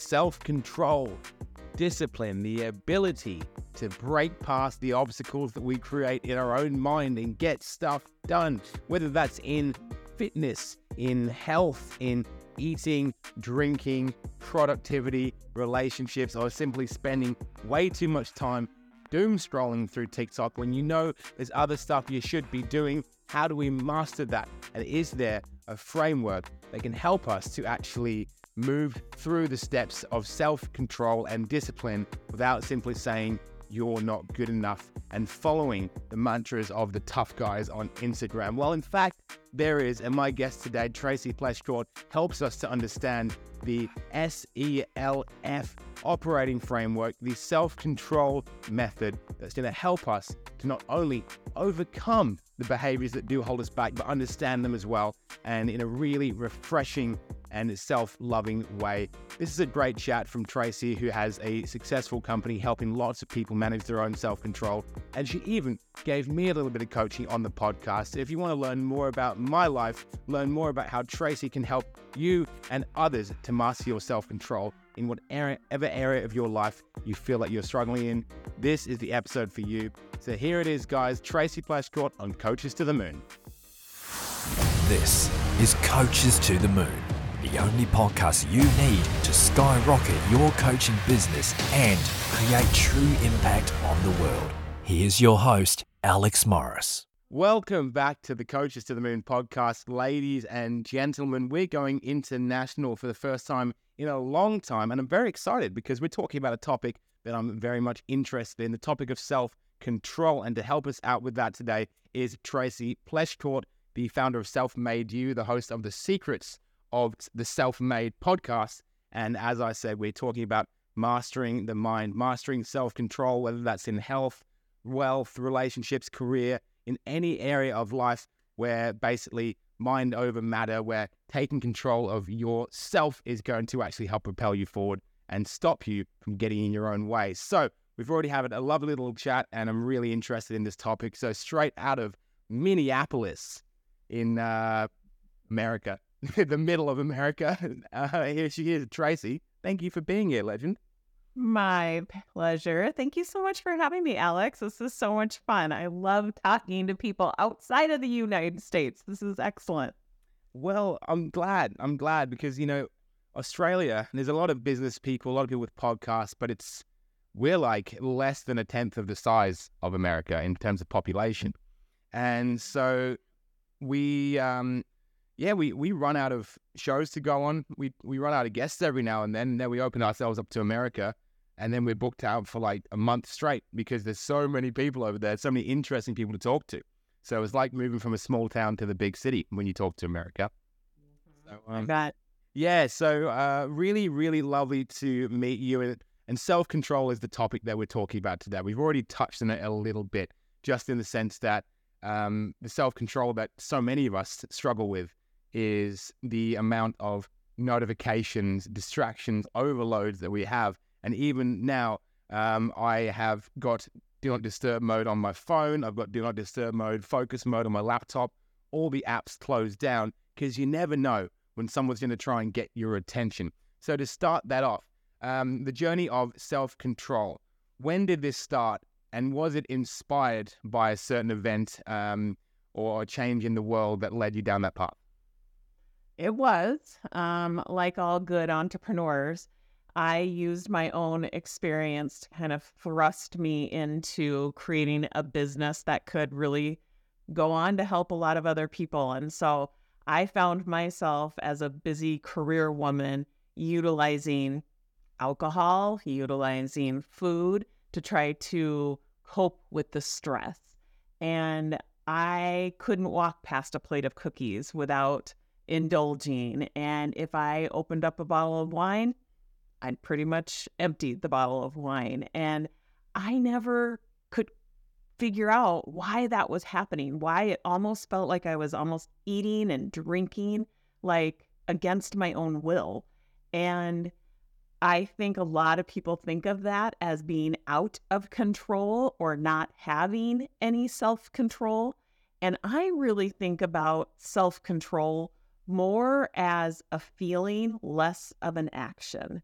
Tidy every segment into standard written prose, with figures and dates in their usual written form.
self-control, discipline, the ability to break past the obstacles that we create in our own mind and get stuff done, whether that's in fitness, in health, in eating, drinking, productivity, relationships, or simply spending way too much time doom scrolling through TikTok when you know there's other stuff you should be doing. How do we master that? And is there a framework that can help us to actually move through the steps of self-control and discipline without simply saying you're not good enough and following the mantras of the tough guys on Instagram? Well, in fact, there is, and my guest today, Tracy Pleshcourt, helps us to understand the SELF operating framework, the self-control method that's going to help us to not only overcome the behaviors that do hold us back, but understand them as well, and in a really refreshing and self-loving way. This is a great chat from Tracy, who has a successful company helping lots of people manage their own self-control. And she even gave me a little bit of coaching on the podcast. If you want to learn more about my life, learn more about how Tracy can help you and others to master your self-control in whatever area of your life you feel like you're struggling in, this is the episode for you. So here it is, guys. Tracy Pleshcourt on Coaches to the Moon. This is Coaches to the Moon, the only podcast you need to skyrocket your coaching business and create true impact on the world. Here's your host, Alex Morris. Welcome back to the Coaches to the Moon podcast, ladies and gentlemen. We're going international for the first time in a long time, and I'm very excited because we're talking about a topic that I'm very much interested in, the topic of self-control. And to help us out with that today is Tracy Pleshcourt, the founder of Self-Made You, the host of The Secrets of the Self-Made podcast. And as I said, we're talking about mastering the mind, mastering self-control, whether that's in health, wealth, relationships, career, in any area of life where basically mind over matter, where taking control of yourself is going to actually help propel you forward and stop you from getting in your own way. So we've already had a lovely little chat, and I'm really interested in this topic. So straight out of Minneapolis in America, the middle of America, here she is, Tracy. Thank you for being here, legend. My pleasure. Thank you so much for having me, Alex. This is so much fun. I love talking to people outside of the United States. This is excellent. Well, I'm glad because, you know, Australia, there's a lot of business people, a lot of people with podcasts, but we're like less than a tenth of the size of America in terms of population. And so we run out of shows to go on. We run out of guests every now and then we open ourselves up to America, and then we're booked out for like a month straight because there's so many people over there, so many interesting people to talk to. So it's like moving from a small town to the big city when you talk to America. So, really, really lovely to meet you. And self-control is the topic that we're talking about today. We've already touched on it a little bit, just in the sense that the self-control that so many of us struggle with is the amount of notifications, distractions, overloads that we have. And even now, I have got Do Not Disturb mode on my phone. I've got Do Not Disturb mode, focus mode on my laptop. All the apps closed down because you never know when someone's going to try and get your attention. So to start that off, the journey of self-control, when did this start? And was it inspired by a certain event or a change in the world that led you down that path? It was, like all good entrepreneurs, I used my own experience to kind of thrust me into creating a business that could really go on to help a lot of other people. And so I found myself as a busy career woman utilizing alcohol, utilizing food to try to cope with the stress. And I couldn't walk past a plate of cookies without indulging. And if I opened up a bottle of wine, I'd pretty much emptied the bottle of wine. And I never could figure out why that was happening, why it almost felt like I was almost eating and drinking like against my own will. And I think a lot of people think of that as being out of control or not having any self-control. And I really think about self-control more as a feeling, less of an action.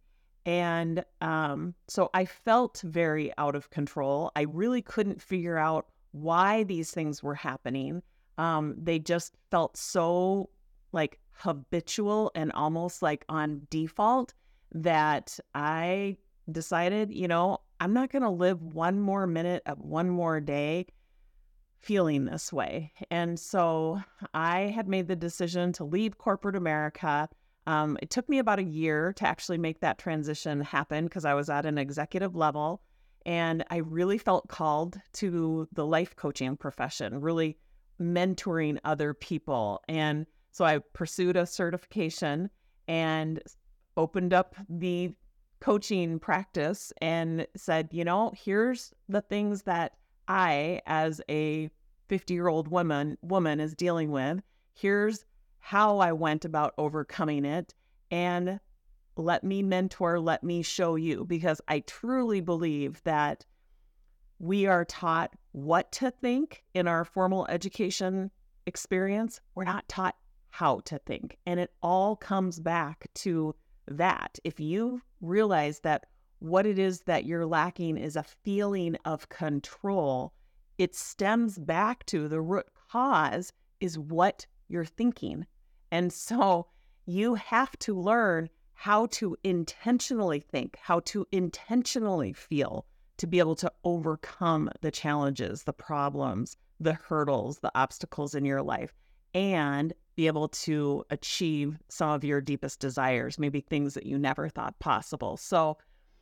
And so I felt very out of control. I really couldn't figure out why these things were happening. They just felt so like habitual and almost like on default that I decided, I'm not going to live one more minute of one more day feeling this way. And so I had made the decision to leave corporate America. It took me about a year to actually make that transition happen because I was at an executive level and I really felt called to the life coaching profession, really mentoring other people. And so I pursued a certification and opened up the coaching practice and said, here's the things that I, as a 50-year-old woman is dealing with. Here's how I went about overcoming it, and let me mentor, let me show you, because I truly believe that we are taught what to think in our formal education experience. We're not taught how to think, and it all comes back to that. If you realize that what it is that you're lacking is a feeling of control, it stems back to the root cause is what you're thinking. And so you have to learn how to intentionally think, how to intentionally feel to be able to overcome the challenges, the problems, the hurdles, the obstacles in your life, and be able to achieve some of your deepest desires, maybe things that you never thought possible. So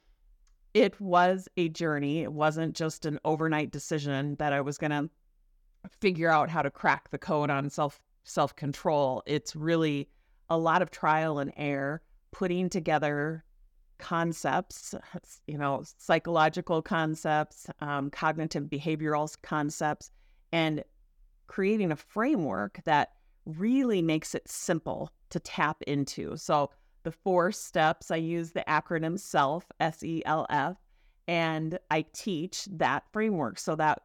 it was a journey. It wasn't just an overnight decision that I was going to figure out how to crack the code on self-control. It's really a lot of trial and error, putting together concepts, psychological concepts, cognitive behavioral concepts, and creating a framework that really makes it simple to tap into. So the 4 steps, I use the acronym SELF, SELF, and I teach that framework so that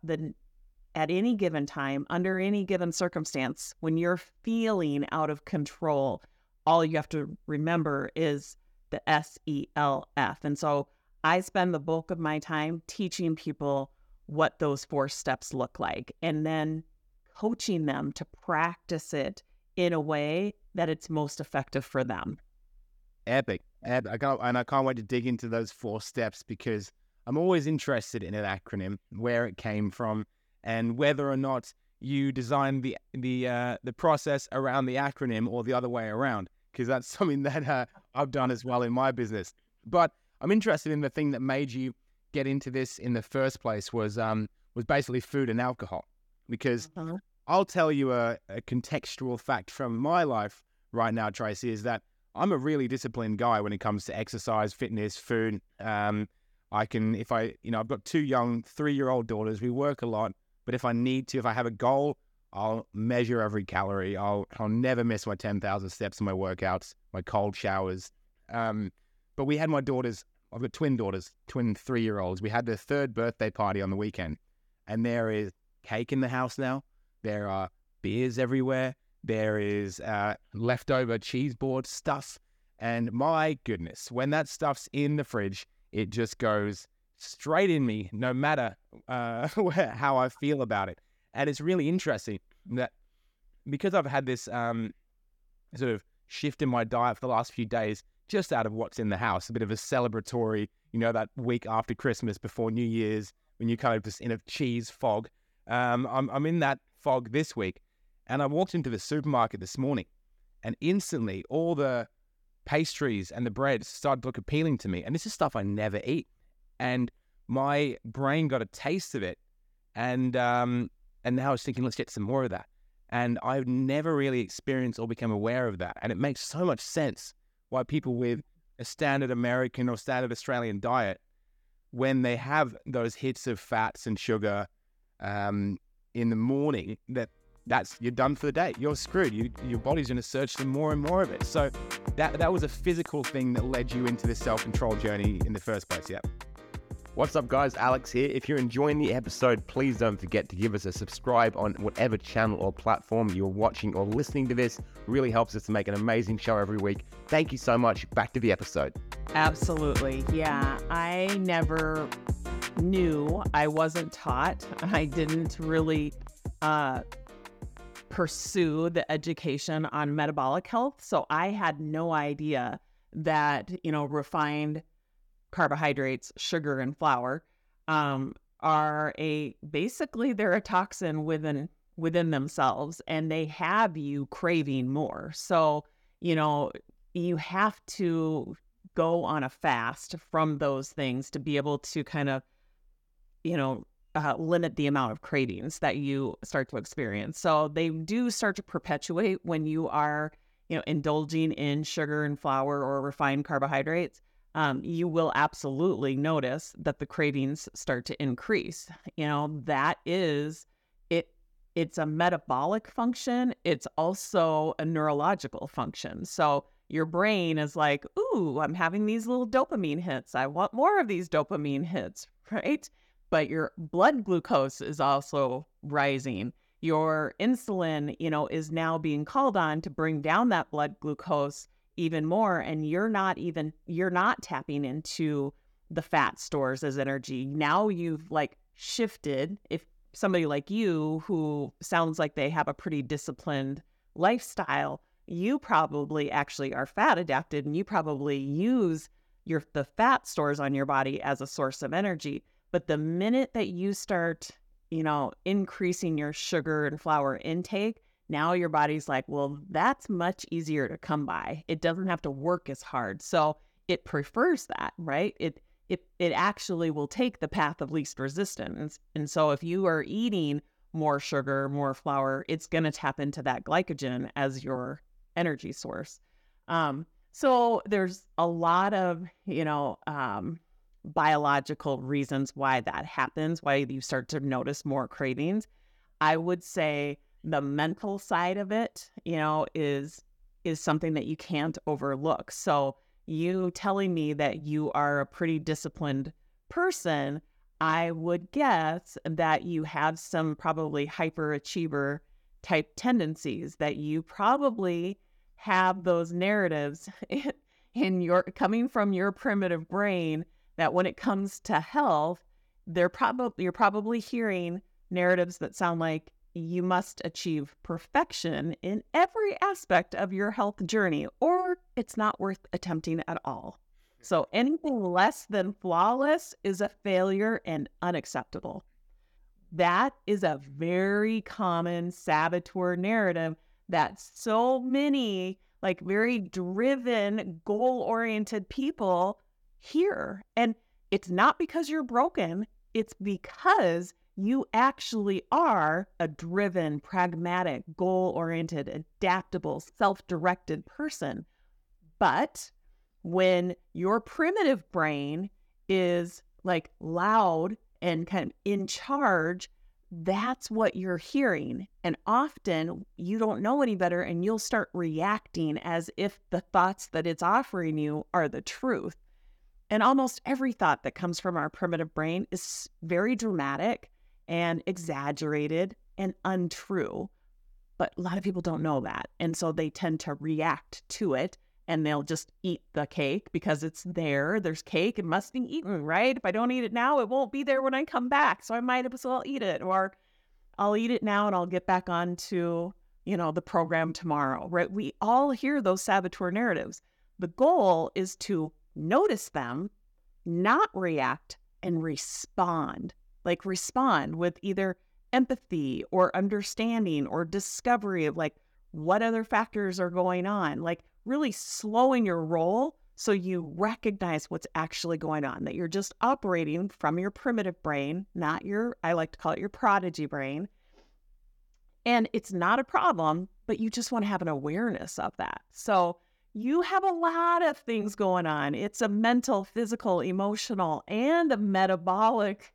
at any given time, under any given circumstance, when you're feeling out of control, all you have to remember is the SELF. And so I spend the bulk of my time teaching people what those 4 steps look like, and then coaching them to practice it in a way that it's most effective for them. Epic. I can't wait to dig into those 4 steps because I'm always interested in an acronym, where it came from, and whether or not you design the process around the acronym or the other way around, because that's something that I've done as well in my business. But I'm interested in the thing that made you get into this in the first place was basically food and alcohol, because I'll tell you a contextual fact from my life right now, Tracy, is that I'm a really disciplined guy when it comes to exercise, fitness, food. I've got 2 young 3-year-old daughters. We work a lot, but if I need to, if I have a goal, I'll measure every calorie. I'll never miss my 10,000 steps in my workouts, my cold showers. But we had my daughters. I've got twin daughters, twin 3-year-olds. We had their 3rd birthday party on the weekend, and there is cake in the house now. There are beers everywhere. There is leftover cheese board stuff. And my goodness, when that stuff's in the fridge, it just goes straight in me, no matter how I feel about it. And it's really interesting that because I've had this sort of shift in my diet for the last few days, just out of what's in the house, a bit of a celebratory, that week after Christmas, before New Year's, when you're kind of just in a cheese fog. I'm in that fog this week. And I walked into the supermarket this morning, and instantly all the pastries and the breads started to look appealing to me. And this is stuff I never eat. And my brain got a taste of it. And now I was thinking, let's get some more of that. And I've never really experienced or become aware of that. And it makes so much sense why people with a standard American or standard Australian diet, when they have those hits of fats and sugar in the morning, you're done for the day. You're screwed. Your body's going to search for more and more of it. So that was a physical thing that led you into this self-control journey in the first place. Yeah. What's up, guys? Alex here. If you're enjoying the episode, please don't forget to give us a subscribe on whatever channel or platform you're watching or listening to this. It really helps us to make an amazing show every week. Thank you so much. Back to the episode. Absolutely. Yeah, I never knew. I wasn't taught. I didn't really pursue the education on metabolic health. So I had no idea that, refined carbohydrates, sugar, and flour are basically they're a toxin within themselves, and they have you craving more. So, you have to go on a fast from those things to be able to kind of, limit the amount of cravings that you start to experience. So they do start to perpetuate when you are, indulging in sugar and flour or refined carbohydrates. You will absolutely notice that the cravings start to increase. That is it. It's a metabolic function. It's also a neurological function. So your brain is like, ooh, I'm having these little dopamine hits. I want more of these dopamine hits, right? But your blood glucose is also rising. Your insulin, is now being called on to bring down that blood glucose even more, and you're not tapping into the fat stores as energy. Now you've shifted. If somebody like you, who sounds like they have a pretty disciplined lifestyle, you probably actually are fat adapted, and you probably use the fat stores on your body as a source of energy. But the minute that you start, increasing your sugar and flour intake, now your body's like, well, that's much easier to come by. It doesn't have to work as hard. So it prefers that, right? It actually will take the path of least resistance. And so if you are eating more sugar, more flour, it's going to tap into that glycogen as your energy source. So there's a lot of, biological reasons why that happens, why you start to notice more cravings. I would say the mental side of it, is something that you can't overlook. So you telling me that you are a pretty disciplined person, I would guess that you have some probably hyperachiever type tendencies, that you probably have those narratives coming from your primitive brain, that when it comes to health, you're probably hearing narratives that sound like you must achieve perfection in every aspect of your health journey, or it's not worth attempting at all. So anything less than flawless is a failure and unacceptable. That is a very common saboteur narrative that so many very driven, goal-oriented people hear. And it's not because you're broken. It's because you actually are a driven, pragmatic, goal-oriented, adaptable, self-directed person. But when your primitive brain is loud and kind of in charge, that's what you're hearing. And often you don't know any better, and you'll start reacting as if the thoughts that it's offering you are the truth. And almost every thought that comes from our primitive brain is very dramatic and exaggerated and untrue. But a lot of people don't know that. And so they tend to react to it, and they'll just eat the cake because it's there. There's cake. It must be eaten, right? If I don't eat it now, it won't be there when I come back. So I might as well eat it, or I'll eat it now and I'll get back on to, the program tomorrow, right? We all hear those saboteur narratives. The goal is to notice them, not react, and respond. Respond with either empathy or understanding or discovery of what other factors are going on, really slowing your roll so you recognize what's actually going on, that you're just operating from your primitive brain, not I like to call it your prodigy brain. And it's not a problem, but you just want to have an awareness of that. So you have a lot of things going on. It's a mental, physical, emotional, and a metabolic,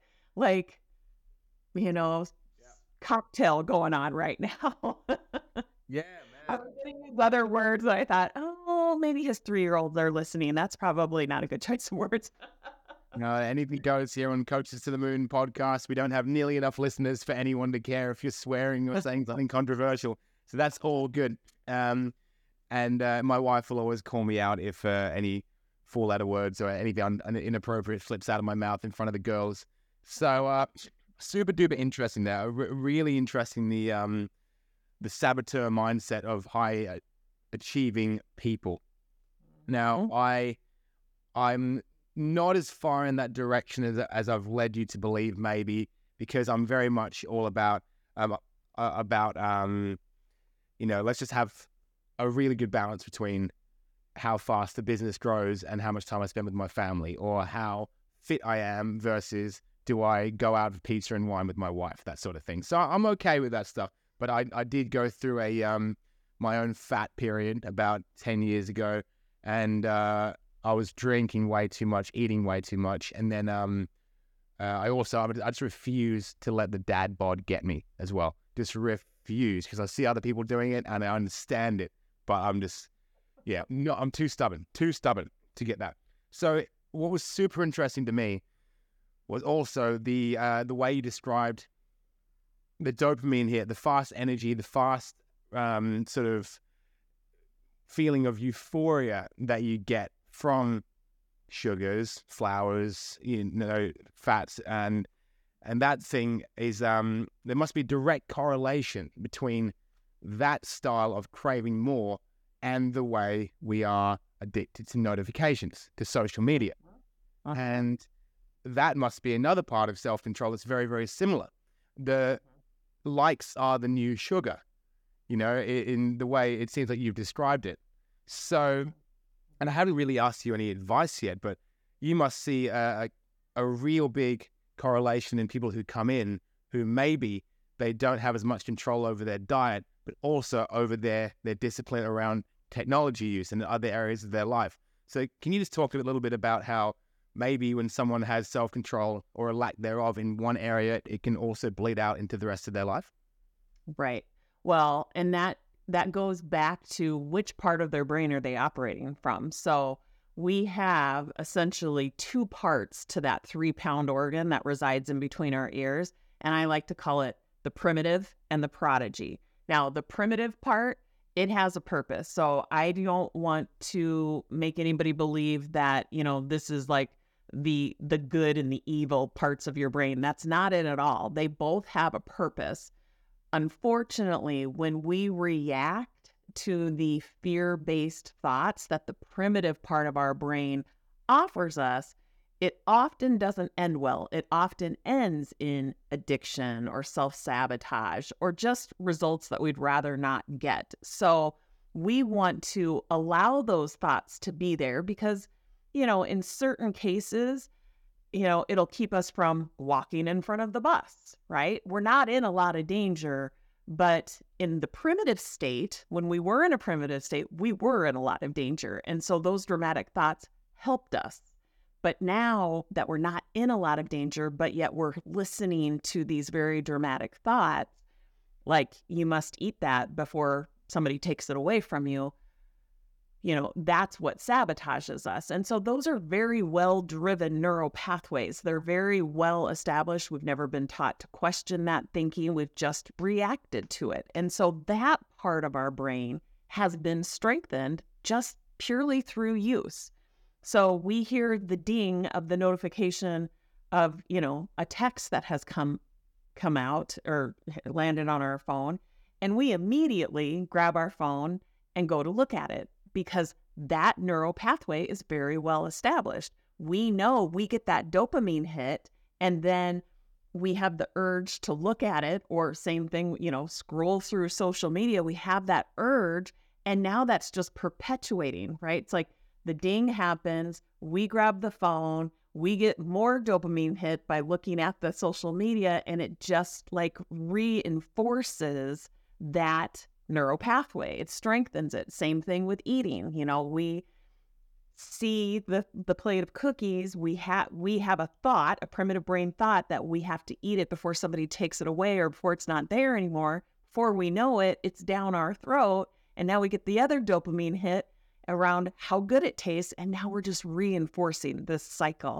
cocktail going on right now. Yeah, man. I was getting these other words that I thought, maybe his 3-year-olds are listening. That's probably not a good choice of words. Anything goes here on Coaches to the Moon podcast. We don't have nearly enough listeners for anyone to care if you're swearing or saying something controversial. So that's all good. And my wife will always call me out if any four-letter words or anything inappropriate flips out of my mouth in front of the girls. So super duper interesting there. Really interesting, the saboteur mindset of high achieving people. Now, I'm not as far in that direction as I've led you to believe, maybe, because I'm very much all about let's just have a really good balance between how fast the business grows and how much time I spend with my family, or how fit I am versus do I go out for pizza and wine with my wife, that sort of thing. So I'm okay with that stuff. But I did go through my own fat period about 10 years ago, and I was drinking way too much, eating way too much. And then I just refused to let the dad bod get me as well. Just refuse, because I see other people doing it and I understand it. But I'm too stubborn to get that. So what was super interesting to me was also the way you described the dopamine hit, the fast energy, the fast sort of feeling of euphoria that you get from sugars, flours, fats, and that thing is there must be direct correlation between that style of craving more and the way we are addicted to notifications, to social media. And that must be another part of self-control that's very, very similar. The likes are the new sugar, in the way it seems like you've described it. So, and I haven't really asked you any advice yet, but you must see a real big correlation in people who come in who maybe they don't have as much control over their diet, but also over their discipline around technology use and other areas of their life. So can you just talk a little bit about how maybe when someone has self-control or a lack thereof in one area, it can also bleed out into the rest of their life? Right. Well, and that goes back to which part of their brain are they operating from. So we have essentially two parts to that 3-pound organ that resides in between our ears. And I like to call it the primitive and the prodigy. Now, the primitive part, it has a purpose. So I don't want to make anybody believe that, this is like the good and the evil parts of your brain. That's not it at all. They both have a purpose. Unfortunately, when we react to the fear-based thoughts that the primitive part of our brain offers us, it often doesn't end well. It often ends in addiction or self-sabotage or just results that we'd rather not get. So we want to allow those thoughts to be there because, in certain cases, it'll keep us from walking in front of the bus, right? We're not in a lot of danger, but in the primitive state, when we were in a primitive state, we were in a lot of danger. And so those dramatic thoughts helped us. But now that we're not in a lot of danger, but yet we're listening to these very dramatic thoughts, like you must eat that before somebody takes it away from you, that's what sabotages us. And so those are very well-driven neural pathways. They're very well established. We've never been taught to question that thinking. We've just reacted to it. And so that part of our brain has been strengthened just purely through use. So we hear the ding of the notification of, a text that has come out or landed on our phone, and we immediately grab our phone and go to look at it because that neural pathway is very well established. We know we get that dopamine hit, and then we have the urge to look at it, or same thing, scroll through social media. We have that urge, and now that's just perpetuating, right? It's like the ding happens, we grab the phone, we get more dopamine hit by looking at the social media, and it just like reinforces that neural pathway. It strengthens it. Same thing with eating. We see the plate of cookies, we have a thought, a primitive brain thought that we have to eat it before somebody takes it away or before it's not there anymore. Before we know it, it's down our throat, and now we get the other dopamine hit around how good it tastes, and now we're just reinforcing this cycle.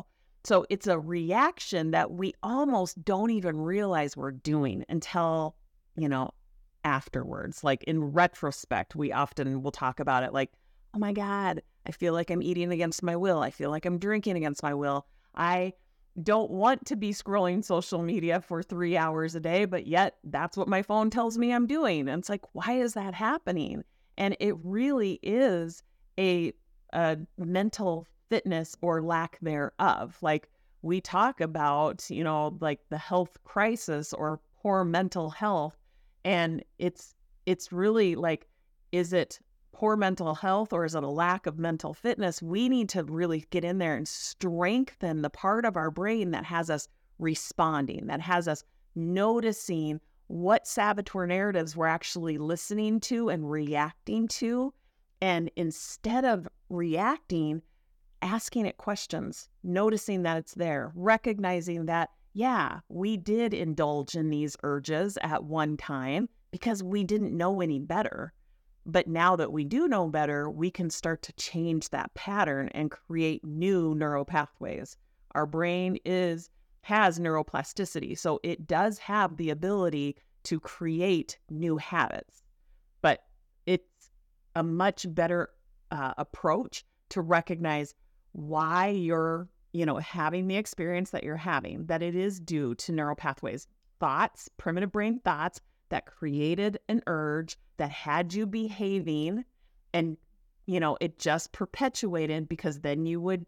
So it's a reaction that we almost don't even realize we're doing until, afterwards. Like in retrospect, we often will talk about it like, oh my God, I feel like I'm eating against my will. I feel like I'm drinking against my will. I don't want to be scrolling social media for 3 hours a day, but yet that's what my phone tells me I'm doing. And it's like, why is that happening? And it really is a mental fitness or lack thereof. Like we talk about, like the health crisis or poor mental health. And it's really like, is it poor mental health or is it a lack of mental fitness? We need to really get in there and strengthen the part of our brain that has us responding, that has us noticing what saboteur narratives we're actually listening to and reacting to. And instead of reacting, asking it questions, noticing that it's there, recognizing that, yeah, we did indulge in these urges at one time because we didn't know any better. But now that we do know better, we can start to change that pattern and create new neural pathways. Our brain has neuroplasticity, so it does have the ability to create new habits. But it's a much better approach to recognize why you're, having the experience that you're having, that it is due to neural pathways, thoughts, primitive brain thoughts that created an urge that had you behaving, and, it just perpetuated because then you would,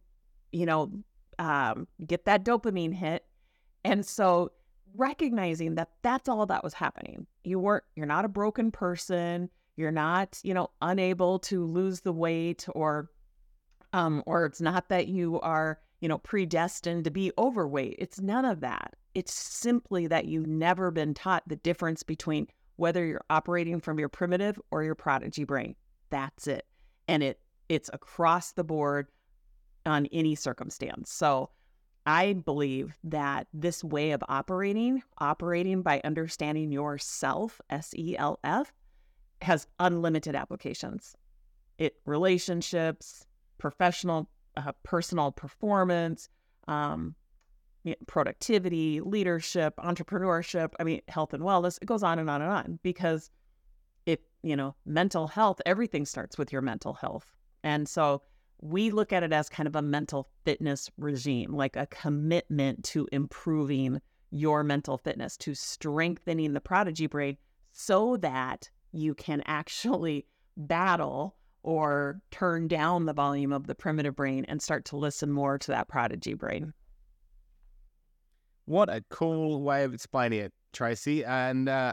get that dopamine hit. And so recognizing that that's all that was happening. You're not a broken person. You're not, unable to lose the weight or it's not that you are, predestined to be overweight. It's none of that. It's simply that you've never been taught the difference between whether you're operating from your primitive or your prodigy brain. That's it. And it's across the board on any circumstance. So I believe that this way of operating by understanding yourself, SELF, has unlimited applications. Relationships, professional, personal performance, productivity, leadership, entrepreneurship, health and wellness, it goes on and on and on, because mental health, everything starts with your mental health. And so we look at it as kind of a mental fitness regime, like a commitment to improving your mental fitness, to strengthening the prodigy brain so that you can actually battle or turn down the volume of the primitive brain and start to listen more to that prodigy brain. What a cool way of explaining it, Tracy. And I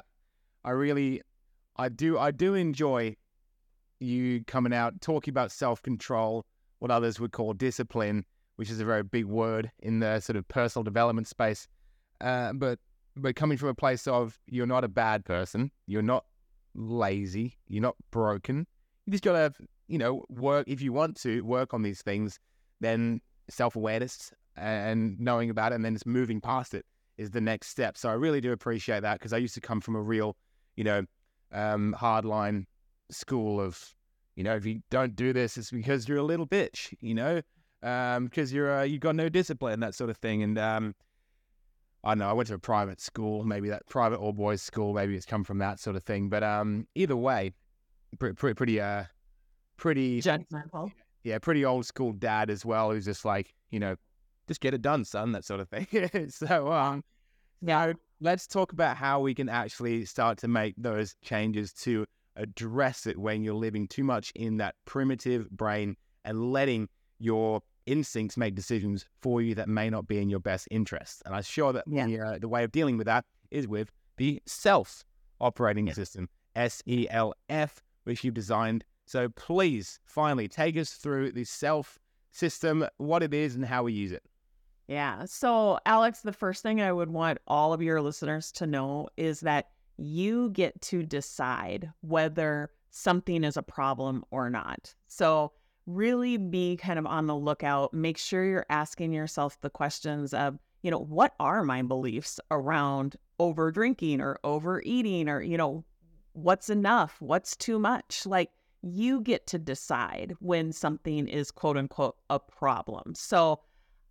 do enjoy you coming out, talking about self-control, what others would call discipline, which is a very big word in the sort of personal development space. But coming from a place of, you're not a bad person, you're not lazy, you're not broken. You just got to, work. If you want to work on these things, then self-awareness and knowing about it and then just moving past it is the next step. So I really do appreciate that, because I used to come from a real, hardline school of, if you don't do this, it's because you're a little bitch, because you've got no discipline, that sort of thing. And I don't know, I went to a private school, maybe that private all boys school, maybe it's come from that sort of thing. But either way, pretty judgmental. Yeah, pretty old school dad as well, who's just like, just get it done, son, that sort of thing. So let's talk about how we can actually start to make those changes to address it when you're living too much in that primitive brain and letting your instincts make decisions for you that may not be in your best interest. And I'm sure that the way of dealing with that is with the self operating system, SELF, which you've designed. So please, finally, take us through the self system, what it is and how we use it. Yeah. So, Alex, the first thing I would want all of your listeners to know is that you get to decide whether something is a problem or not. So really be kind of on the lookout. Make sure you're asking yourself the questions of, what are my beliefs around over drinking or overeating, or, what's enough? What's too much? Like, you get to decide when something is quote unquote a problem. So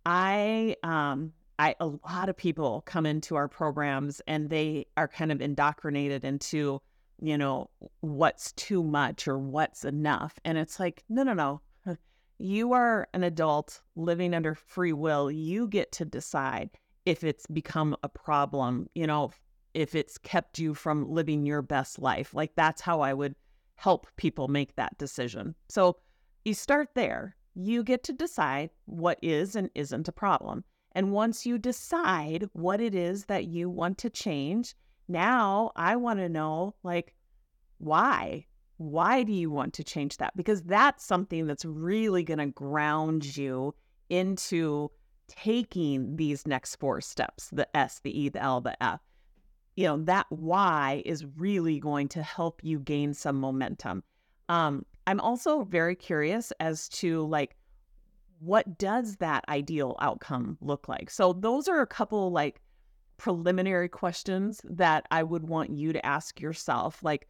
A lot of people come into our programs and they are kind of indoctrinated into, what's too much or what's enough. And it's like, no. You are an adult living under free will. You get to decide if it's become a problem, if it's kept you from living your best life. Like, that's how I would help people make that decision. So you start there. You get to decide what is and isn't a problem. And once you decide what it is that you want to change, now I want to know, like, why? Why do you want to change that? Because that's something that's really going to ground you into taking these next 4 steps, the S, the E, the L, the F. That why is really going to help you gain some momentum. I'm also very curious as to, like, what does that ideal outcome look like? So those are a couple, like, preliminary questions that I would want you to ask yourself. Like,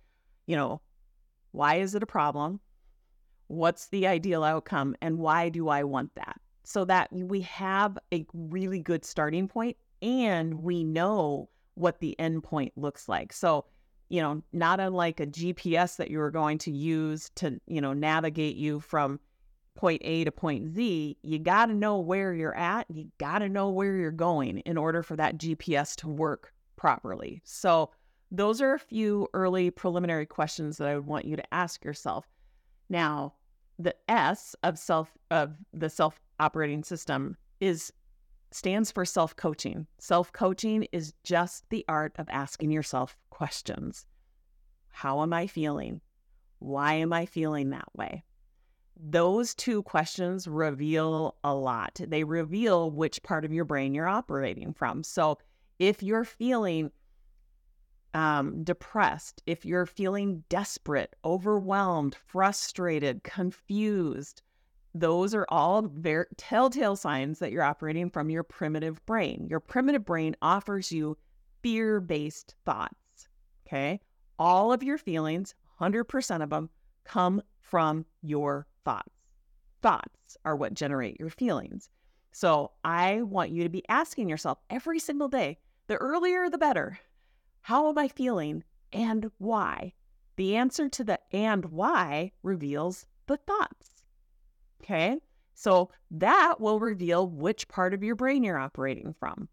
why is it a problem? What's the ideal outcome? And why do I want that? So that we have a really good starting point and we know what the end point looks like. So, not unlike a GPS that you are going to use to, navigate you from point A to point Z, you got to know where you're at. You got to know where you're going in order for that GPS to work properly. So those are a few early preliminary questions that I would want you to ask yourself. Now, the S of the self-operating system stands for self-coaching. Self-coaching is just the art of asking yourself questions. How am I feeling? Why am I feeling that way? Those 2 questions reveal a lot. They reveal which part of your brain you're operating from. So if you're feeling depressed, if you're feeling desperate, overwhelmed, frustrated, confused, those are all very telltale signs that you're operating from your primitive brain. Your primitive brain offers you fear-based thoughts, okay? All of your feelings, 100% of them, come from your thoughts. Thoughts are what generate your feelings. So I want you to be asking yourself every single day, the earlier the better, how am I feeling and why? The answer to the and why reveals the thoughts. Okay? So that will reveal which part of your brain you're operating from.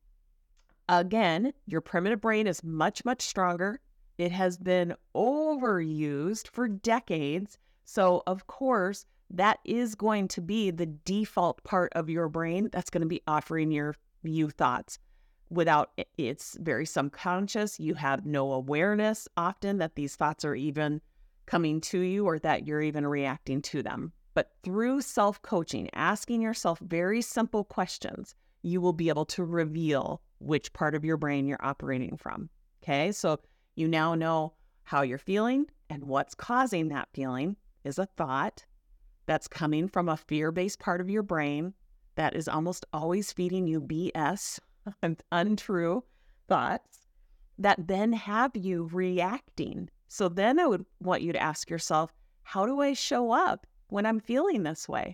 Again, your primitive brain is much, much stronger. It has been overused for decades. So of course, that is going to be the default part of your brain that's going to be offering you thoughts. Without it's very subconscious. You have no awareness often that these thoughts are even coming to you or that you're even reacting to them. But through self-coaching, asking yourself very simple questions, you will be able to reveal which part of your brain you're operating from. Okay, so you now know how you're feeling, and what's causing that feeling is a thought that's coming from a fear-based part of your brain that is almost always feeding you BS, untrue thoughts that then have you reacting. So then I would want you to ask yourself, how do I show up when I'm feeling this way?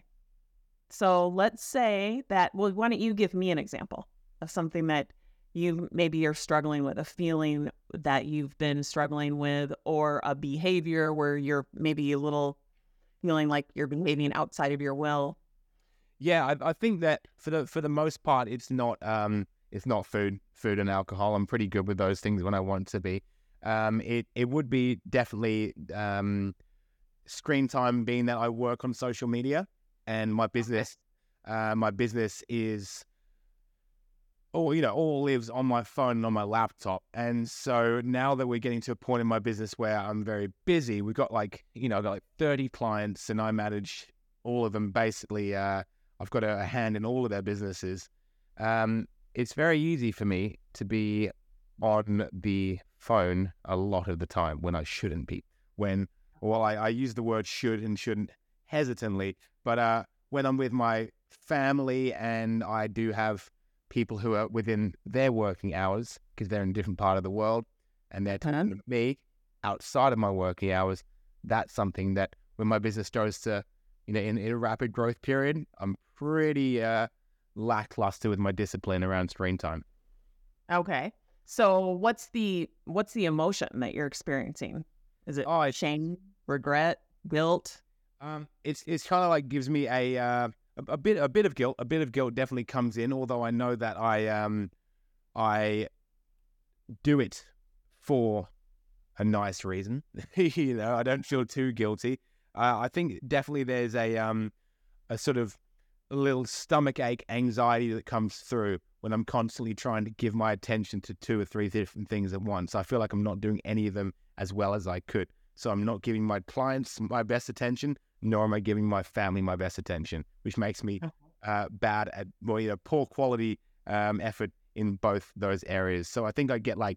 So let's say that, well, why don't you give me an example of something that you maybe are struggling with, a feeling that you've been struggling with, or a behavior where you're maybe a little feeling like you're behaving outside of your will. Yeah, I think that for the most part, it's not food and alcohol. I'm pretty good with those things when I want to be. It would be definitely screen time, being that I work on social media and my business is all lives on my phone and on my laptop. And so now that we're getting to a point in my business where I'm very busy, we've got I've got 30 clients and I manage all of them. Basically, I've got a hand in all of their businesses. It's very easy for me to be on the phone a lot of the time when I shouldn't be. I use the word should and shouldn't hesitantly, but when I'm with my family and I do have people who are within their working hours because they're in a different part of the world and they're talking to me outside of my working hours, that's something that when my business goes to, in a rapid growth period, I'm pretty lackluster with my discipline around screen time. Okay. So what's the emotion that you're experiencing? Is it shame, regret, guilt? It's kind of like gives me a bit of guilt. A bit of guilt definitely comes in, although I know that I do it for a nice reason. I don't feel too guilty. I think definitely there's a sort of a little stomach ache anxiety that comes through when I'm constantly trying to give my attention to 2 or 3 different things at once. I feel like I'm not doing any of them as well as I could. So I'm not giving my clients my best attention, nor am I giving my family my best attention, which makes me bad at poor quality effort in both those areas. So I think I get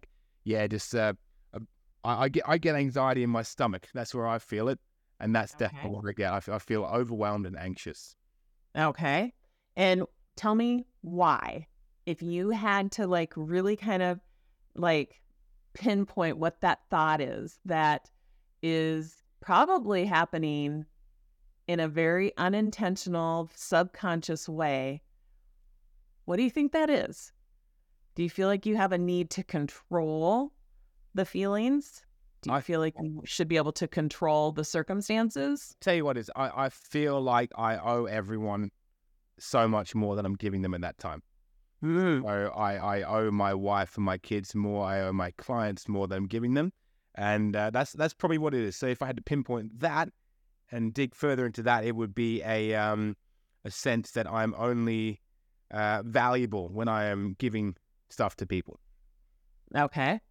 I get anxiety in my stomach. That's where I feel it, and that's definitely what I get. I feel overwhelmed and anxious. Okay. And tell me why. If you had to really kind of pinpoint what that thought is that is probably happening in a very unintentional, subconscious way, what do you think that is? Do you feel like you have a need to control the feelings? Do you feel like you should be able to control the circumstances? Tell you what is, I feel like I owe everyone so much more than I'm giving them at that time. So I owe my wife and my kids more. I owe my clients more than I'm giving them. And that's probably what it is. So if I had to pinpoint that and dig further into that, it would be a sense that I'm only valuable when I am giving stuff to people. Okay.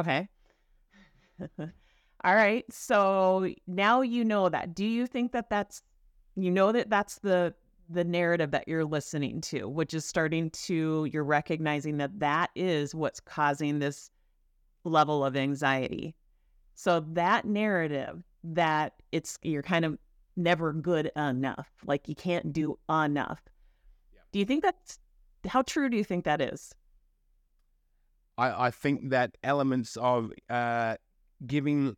All right. So now you know that. Do you think that that's the narrative that you're listening to, which is you're recognizing that is what's causing this level of anxiety. So that narrative that you're kind of never good enough, like you can't do enough. Yeah. Do you think how true do you think that is? I think that elements of giving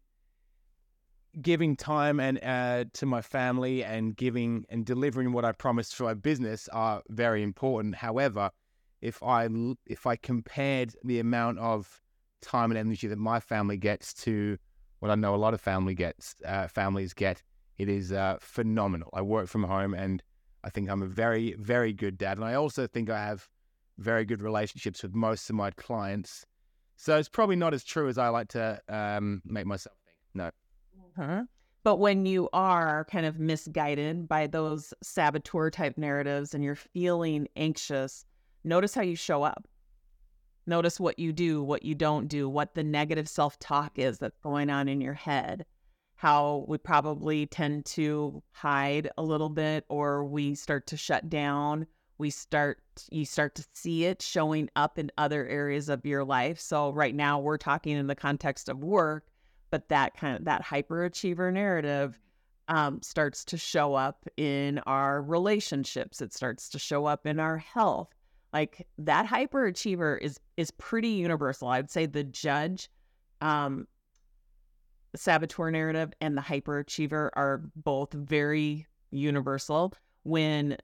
time and to my family and giving and delivering what I promised for my business are very important. However, if I compared the amount of time and energy that my family gets to what I know a lot of families get, it is phenomenal. I work from home and I think I'm a very, very good dad. And I also think I have very good relationships with most of my clients. So it's probably not as true as I like to make myself think. No. Uh-huh. But when you are kind of misguided by those saboteur type narratives and you're feeling anxious, notice how you show up. Notice what you do, what you don't do, what the negative self-talk is that's going on in your head. How we probably tend to hide a little bit, or we start to shut down. You start to see it showing up in other areas of your life. So right now we're talking in the context of work, but that hyperachiever narrative starts to show up in our relationships. It starts to show up in our health. Like that hyperachiever is pretty universal. I would say the judge, the saboteur narrative and the hyperachiever are both very universal. When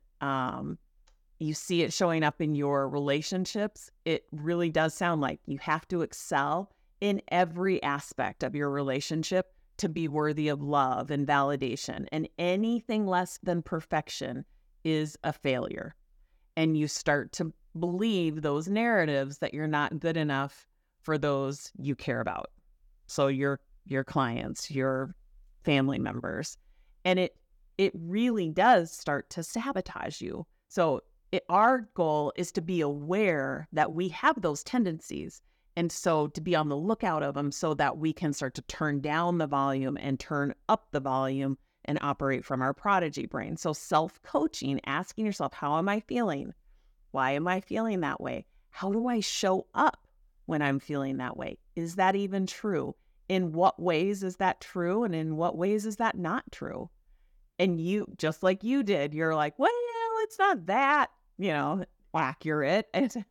you see it showing up in your relationships, it really does sound like you have to excel in every aspect of your relationship to be worthy of love and validation. And anything less than perfection is a failure. And you start to believe those narratives that you're not good enough for those you care about. So your clients, your family members. And it really does start to sabotage you. So our goal is to be aware that we have those tendencies. And so to be on the lookout of them so that we can start to turn down the volume and turn up the volume and operate from our prodigy brain. So self-coaching, asking yourself, how am I feeling? Why am I feeling that way? How do I show up when I'm feeling that way? Is that even true? In what ways is that true? And in what ways is that not true? And you, just like you did, you're like, well, it's not that, accurate.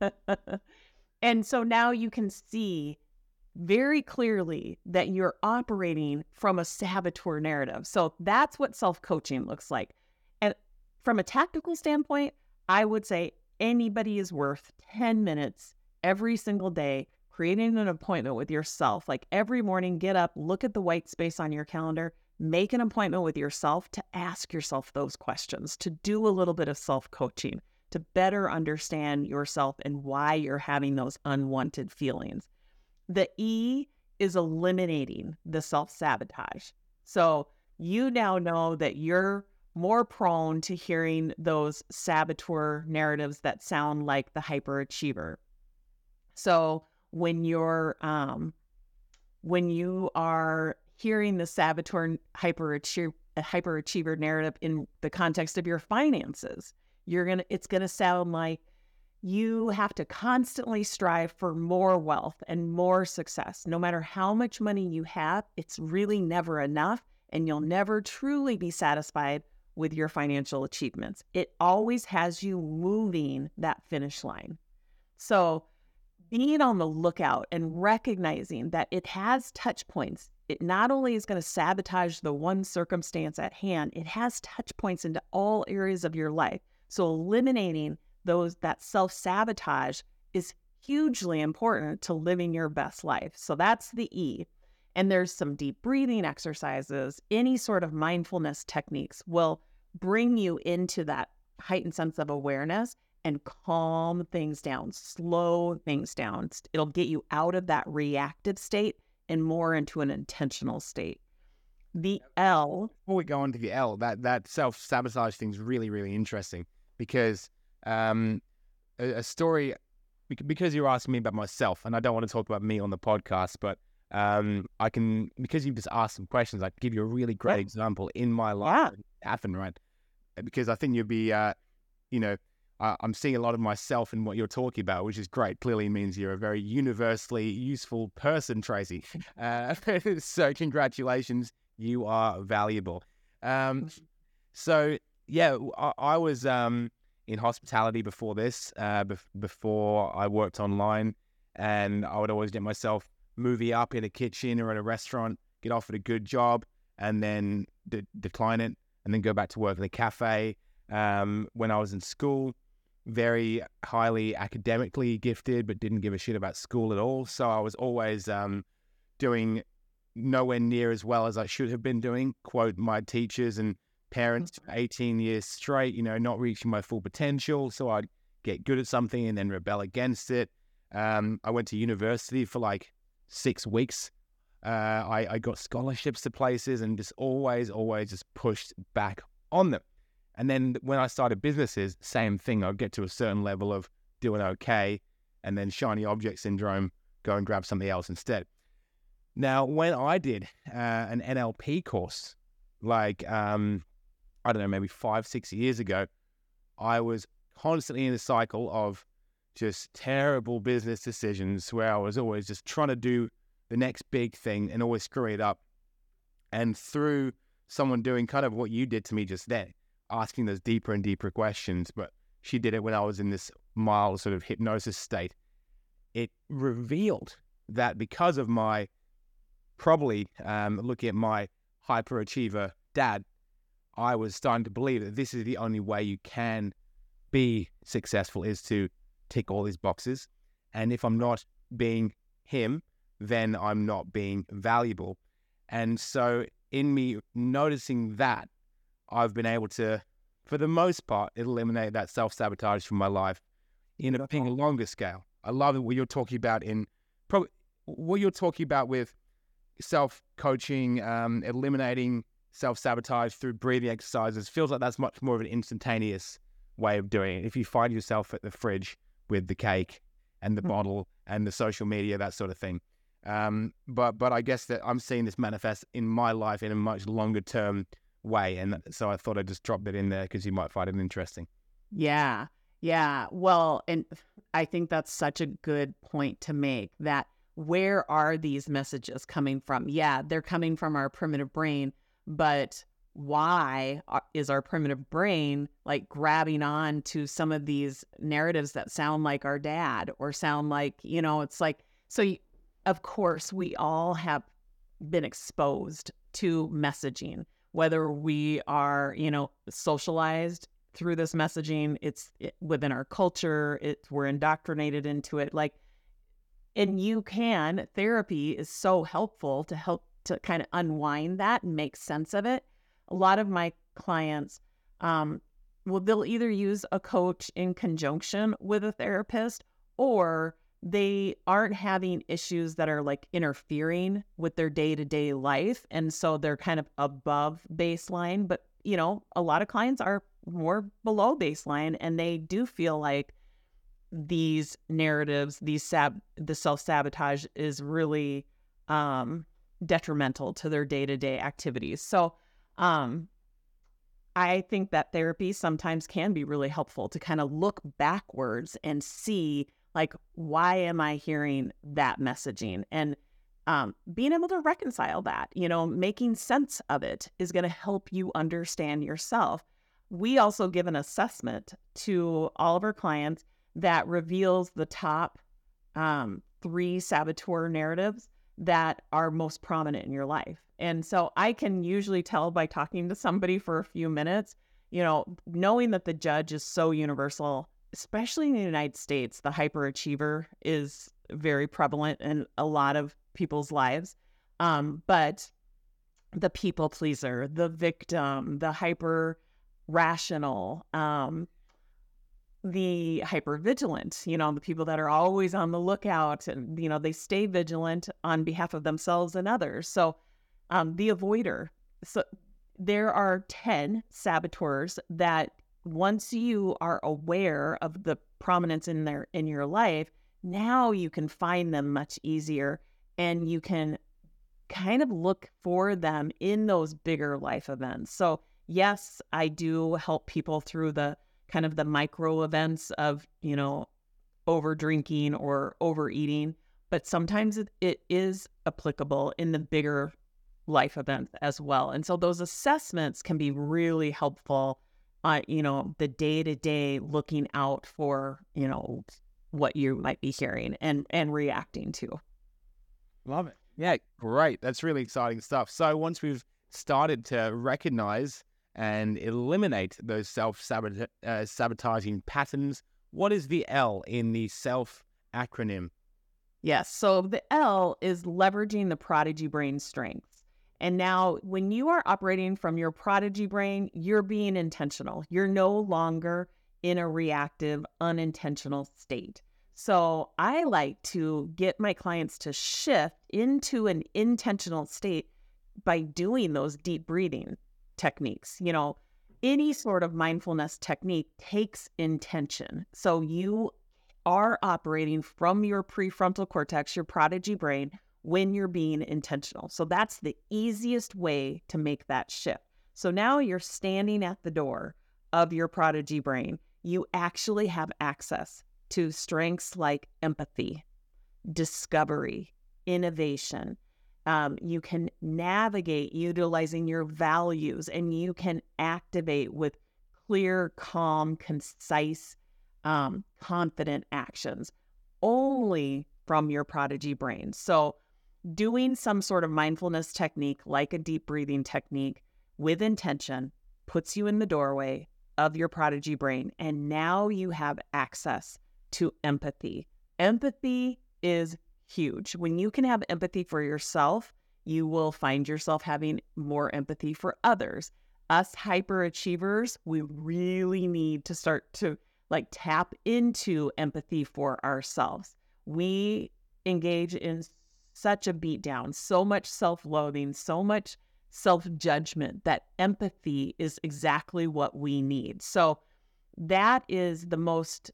And so now you can see very clearly that you're operating from a saboteur narrative. So that's what self-coaching looks like. And from a tactical standpoint, I would say anybody is worth 10 minutes every single day creating an appointment with yourself. Like every morning, get up, look at the white space on your calendar, make an appointment with yourself to ask yourself those questions, to do a little bit of self-coaching, to better understand yourself and why you're having those unwanted feelings. The E is eliminating the self-sabotage. So you now know that you're more prone to hearing those saboteur narratives that sound like the hyperachiever. So when you are hearing the saboteur hyperachiever narrative in the context of your finances, it's gonna sound like you have to constantly strive for more wealth and more success. No matter how much money you have, it's really never enough, and you'll never truly be satisfied with your financial achievements. It always has you moving that finish line. So being on the lookout and recognizing that it has touch points, it not only is going to sabotage the one circumstance at hand, it has touch points into all areas of your life. So eliminating that self-sabotage is hugely important to living your best life. So that's the E. And there's some deep breathing exercises. Any sort of mindfulness techniques will bring you into that heightened sense of awareness and calm things down, slow things down. It'll get you out of that reactive state and more into an intentional state. The L. Before we go on to the L, that self-sabotage thing is really, really interesting because a story, because you're asking me about myself, and I don't want to talk about me on the podcast, but I can, because you've just asked some questions, I can give you a really great example in my life. Yeah. Happened, right? Because I think you'd be, I'm seeing a lot of myself in what you're talking about, which is great. Clearly means you're a very universally useful person, Tracy. So congratulations, you are valuable. So yeah, I was in hospitality before this, before I worked online, and I would always get myself movie up in a kitchen or at a restaurant, get offered a good job, and then decline it, and then go back to work in a cafe. When I was in school, very highly academically gifted, but didn't give a shit about school at all. So I was always doing nowhere near as well as I should have been doing, quote my teachers and parents, 18 years straight, not reaching my full potential. So I'd get good at something and then rebel against it. I went to university for like 6 weeks. I got scholarships to places and just always just pushed back on them. And then when I started businesses, same thing. I'd get to a certain level of doing okay, and then shiny object syndrome, go and grab something else instead. Now, when I did an NLP course, like, I don't know, maybe 5-6 years ago, I was constantly in a cycle of just terrible business decisions where I was always just trying to do the next big thing and always screw it up. And through someone doing kind of what you did to me just then, asking those deeper and deeper questions, but she did it when I was in this mild sort of hypnosis state, it revealed that because of my probably looking at my hyperachiever dad, I was starting to believe that this is the only way you can be successful, is to tick all these boxes. And if I'm not being him, then I'm not being valuable. And so in me noticing that, I've been able to, for the most part, eliminate that self-sabotage from my life in a longer scale. I love what you're talking about what you're talking about with self-coaching, eliminating self-sabotage through breathing exercises. Feels like that's much more of an instantaneous way of doing it. If you find yourself at the fridge with the cake and the bottle and the social media, that sort of thing. But I guess that I'm seeing this manifest in my life in a much longer term way, and so I thought I'd just drop that in there because you might find it interesting. Yeah. Well, and I think that's such a good point to make, that where are these messages coming from? Yeah, they're coming from our primitive brain, but why is our primitive brain like grabbing on to some of these narratives that sound like our dad or sound like, it's like, of course we all have been exposed to messaging, whether we are, socialized through this messaging. Within our culture. We're indoctrinated into it. And therapy is so helpful to help to kind of unwind that and make sense of it. A lot of my clients, they'll either use a coach in conjunction with a therapist, or they aren't having issues that are like interfering with their day-to-day life. And so they're kind of above baseline. But, a lot of clients are more below baseline, and they do feel like these narratives, the self-sabotage is really detrimental to their day-to-day activities. So I think that therapy sometimes can be really helpful to kind of look backwards and see, like, why am I hearing that messaging? And being able to reconcile that, making sense of it is going to help you understand yourself. We also give an assessment to all of our clients that reveals the top 3 saboteur narratives that are most prominent in your life. And so I can usually tell by talking to somebody for a few minutes, knowing that the judge is so universal, especially in the United States. The hyperachiever is very prevalent in a lot of people's lives. But the people pleaser, the victim, the hyper rational, the hypervigilant, the people that are always on the lookout, and, they stay vigilant on behalf of themselves and others. So the avoider. So there are 10 saboteurs that once you are aware of the prominence in your life, now you can find them much easier, and you can kind of look for them in those bigger life events. So yes, I do help people through the kind of the micro events of, over drinking or overeating, but sometimes it is applicable in the bigger life events as well. And so those assessments can be really helpful, the day-to-day looking out for, what you might be hearing and reacting to. Love it. Yeah, great. That's really exciting stuff. So once we've started to recognize and eliminate those self-sabotaging patterns, what is the L in the self acronym? Yes. So the L is leveraging the prodigy brain strengths. And now when you are operating from your prodigy brain, you're being intentional. You're no longer in a reactive, unintentional state. So I like to get my clients to shift into an intentional state by doing those deep breathing techniques. Any sort of mindfulness technique takes intention. So you are operating from your prefrontal cortex, your prodigy brain, when you're being intentional. So that's the easiest way to make that shift. So now you're standing at the door of your prodigy brain. You actually have access to strengths like empathy, discovery, innovation. You can navigate utilizing your values, and you can activate with clear, calm, concise, confident actions only from your prodigy brain. So doing some sort of mindfulness technique like a deep breathing technique with intention puts you in the doorway of your prodigy brain, and now you have access to empathy. Empathy is huge. When you can have empathy for yourself, you will find yourself having more empathy for others. Us hyperachievers, we really need to start to tap into empathy for ourselves. We engage in such a beatdown, so much self-loathing, so much self-judgment, that empathy is exactly what we need. So that is the most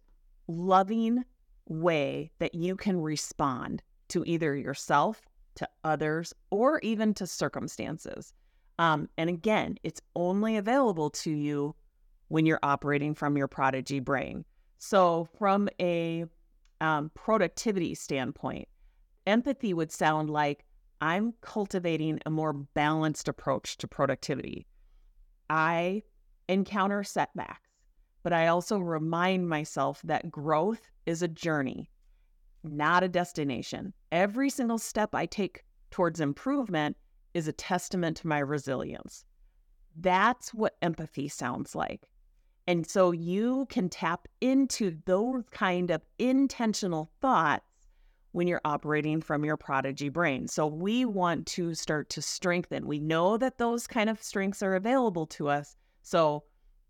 loving way that you can respond to either yourself, to others, or even to circumstances. And again, it's only available to you when you're operating from your prodigy brain. So from a productivity standpoint, empathy would sound like, I'm cultivating a more balanced approach to productivity. I encounter setbacks, but I also remind myself that growth is a journey, not a destination. Every single step I take towards improvement is a testament to my resilience. That's what empathy sounds like. And so you can tap into those kind of intentional thoughts when you're operating from your prodigy brain. So we want to start to strengthen. We know that those kind of strengths are available to us. So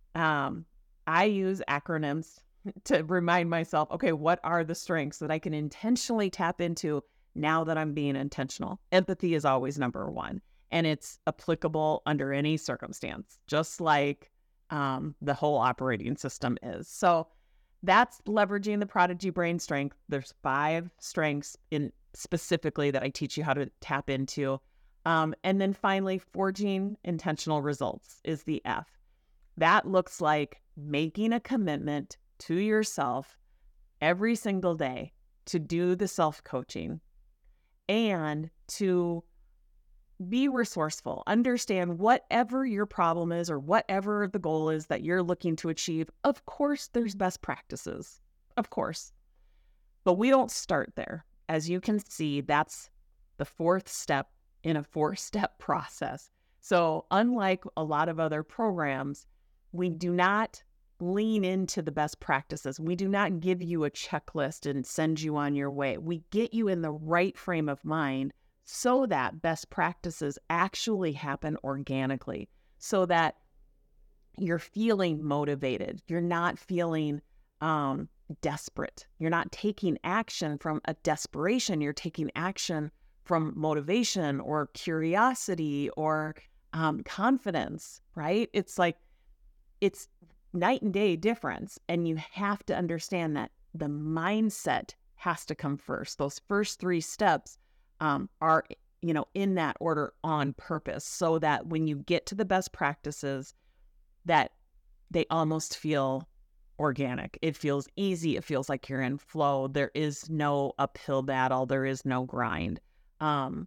I use acronyms to remind myself, okay, what are the strengths that I can intentionally tap into now that I'm being intentional? Empathy is always number one, and it's applicable under any circumstance, just like the whole operating system is. So that's leveraging the prodigy brain strength. There's 5 strengths in specifically that I teach you how to tap into. And then finally, forging intentional results is the F. That looks like making a commitment to yourself every single day to do the self-coaching and to be resourceful. Understand whatever your problem is or whatever the goal is that you're looking to achieve. Of course, there's best practices, of course, but we don't start there. As you can see, that's the 4th step in a 4-step process. So unlike a lot of other programs, we do not lean into the best practices. We do not give you a checklist and send you on your way. We get you in the right frame of mind so that best practices actually happen organically, so that you're feeling motivated. You're not feeling desperate. You're not taking action from a desperation. You're taking action from motivation or curiosity or confidence, right? It's like, it's night and day difference. And you have to understand that the mindset has to come first. Those first 3 steps are, in that order on purpose, so that when you get to the best practices, that they almost feel organic. It feels easy. It feels like you're in flow. There is no uphill battle. There is no grind. And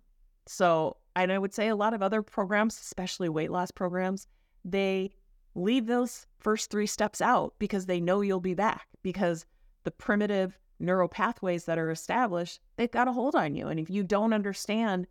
I would say a lot of other programs, especially weight loss programs, they leave those first 3 steps out because they know you'll be back, because the primitive neural pathways that are established, they've got a hold on you. And if you don't understand,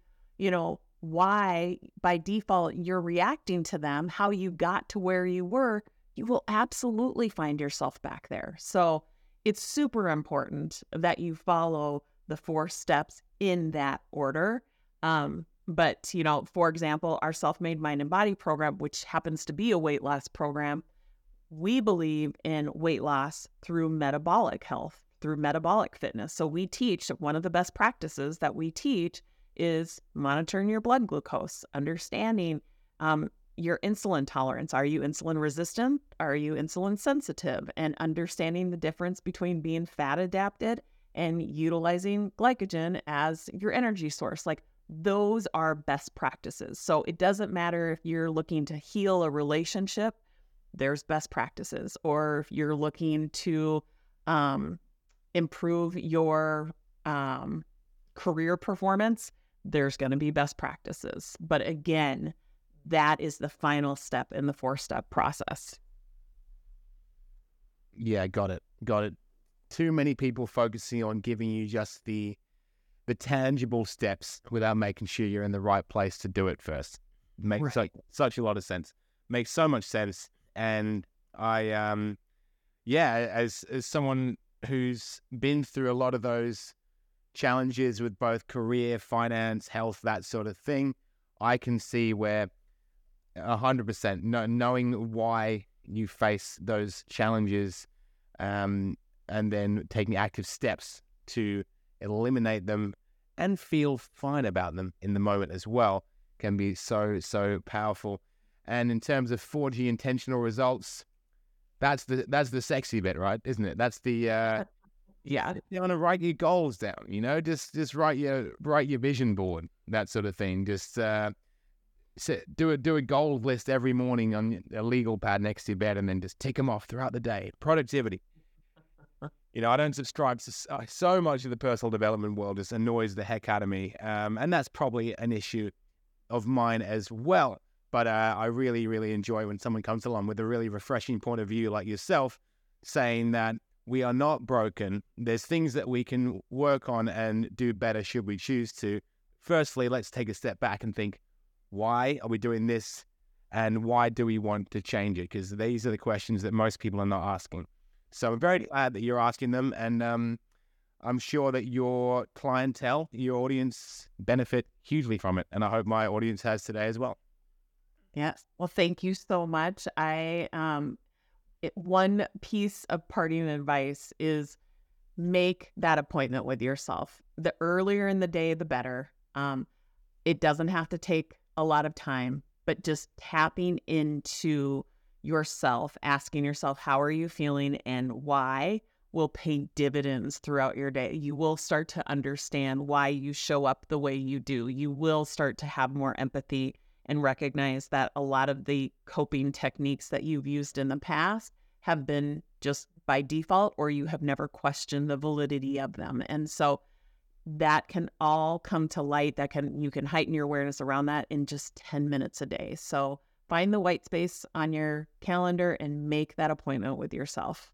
why by default you're reacting to them, how you got to where you were, you will absolutely find yourself back there. So it's super important that you follow the 4 steps in that order. But, for example, our Self-Made Mind and Body program, which happens to be a weight loss program, we believe in weight loss through metabolic health, through metabolic fitness. So we teach, one of the best practices that we teach is monitoring your blood glucose, understanding your insulin tolerance. Are you insulin resistant? Are you insulin sensitive? And understanding the difference between being fat adapted and utilizing glycogen as your energy source. Like, those are best practices. So it doesn't matter if you're looking to heal a relationship, there's best practices. Or if you're looking to improve your career performance, there's going to be best practices. But again, that is the final step in the 4-step process. Yeah, got it. Too many people focusing on giving you just the tangible steps without making sure you're in the right place to do it first. Makes such a lot of sense. Makes so much sense. And I, as someone who's been through a lot of those challenges with both career, finance, health, that sort of thing, I can see where 100% knowing why you face those challenges and then taking active steps to eliminate them and feel fine about them in the moment as well can be so powerful. And in terms of 40 intentional results, that's the sexy bit, right? Isn't it? That's the you want to write your goals down, just write your vision board, that sort of thing. Just do a goal list every morning on a legal pad next to your bed, and then just tick them off throughout the day. Productivity. I don't subscribe to so much of the personal development world. Just annoys the heck out of me. And that's probably an issue of mine as well. But I really, really enjoy when someone comes along with a really refreshing point of view like yourself, saying that we are not broken. There's things that we can work on and do better should we choose to. Firstly, let's take a step back and think, why are we doing this? and why do we want to change it? Because these are the questions that most people are not asking. So I'm very glad that you're asking them, and I'm sure that your clientele, your audience benefit hugely from it, and I hope my audience has today as well. Yes. Well, thank you so much. One piece of parting advice is make that appointment with yourself. The earlier in the day, the better. It doesn't have to take a lot of time, but just tapping into yourself, asking yourself, how are you feeling and why, will pay dividends throughout your day. You will start to understand why you show up the way you do. You will start to have more empathy and recognize that a lot of the coping techniques that you've used in the past have been just by default, or you have never questioned the validity of them. And so that can all come to light. You can heighten your awareness around that in just 10 minutes a day. So find the white space on your calendar and make that appointment with yourself.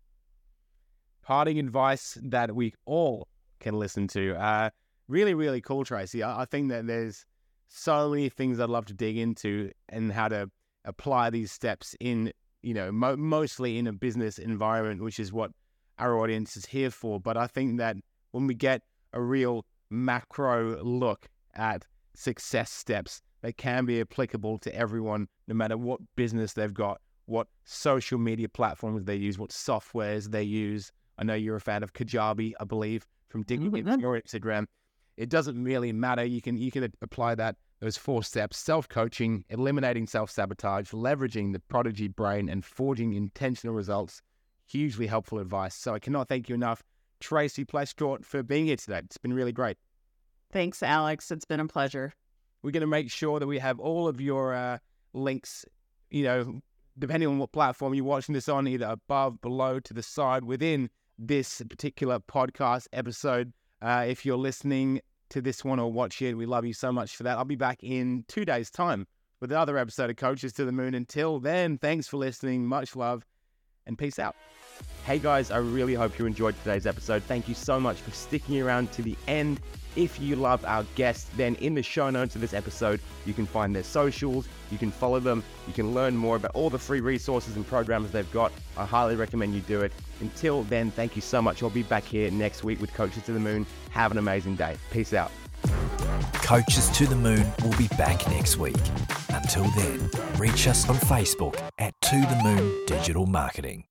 Parting advice that we all can listen to. Really, really cool, Tracy. I think that there's so many things I'd love to dig into and how to apply these steps in, mostly in a business environment, which is what our audience is here for. But I think that when we get a real macro look at success steps that can be applicable to everyone, no matter what business they've got, what social media platforms they use, what softwares they use. I know you're a fan of Kajabi, I believe, from digging into your Instagram. It doesn't really matter. You can apply those 4 steps: self-coaching, eliminating self-sabotage, leveraging the prodigy brain, and forging intentional results. Hugely helpful advice. So I cannot thank you enough, Tracy Plestrodt, for being here today. It's been really great. Thanks, Alex. It's been a pleasure. We're going to make sure that we have all of your links, depending on what platform you're watching this on, either above, below, to the side, within this particular podcast episode. If you're listening to this one or watch it, we love you so much for that. I'll be back in 2 days' time with another episode of Coaches to the Moon. Until then, thanks for listening. Much love and peace out. Hey guys, I really hope you enjoyed today's episode. Thank you so much for sticking around to the end. If you love our guests, then in the show notes of this episode, you can find their socials, you can follow them, you can learn more about all the free resources and programs they've got. I highly recommend you do it. Until then, thank you so much. I'll be back here next week with Coaches to the Moon. Have an amazing day. Peace out. Coaches to the Moon will be back next week. Until then, reach us on Facebook at To The Moon Digital Marketing.